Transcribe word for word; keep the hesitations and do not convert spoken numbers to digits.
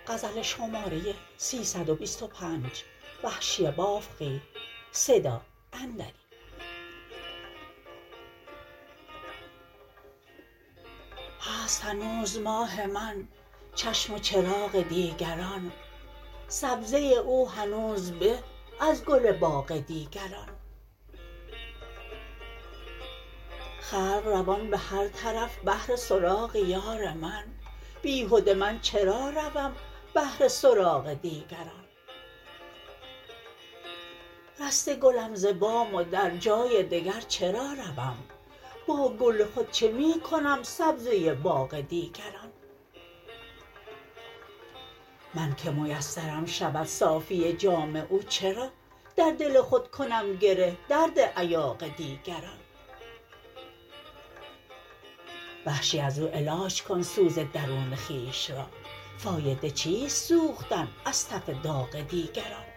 غزل شماره سیصد و بیست و پنج وحشی بافقی صدا اندری. هست هنوز ماه من چشم و چراغ دیگران، سبزه او هنوز به از گل باغ دیگران. خلق روان به هر طرف بهر سراغ یار من، بیهده من چرا روم بهر سراغ دیگران. رسته گلم ز بام و در جای دگر چرا روم، با گل خود چه می کنم سبزه باغ دیگران. من که میسرم شود صافی جام او چرا در دل خود کنم گره درد ایاغ دیگران. وحشی ازو علاج کن سوز درون خویش را، فایده چیست سوختن از تف داغ دیگران.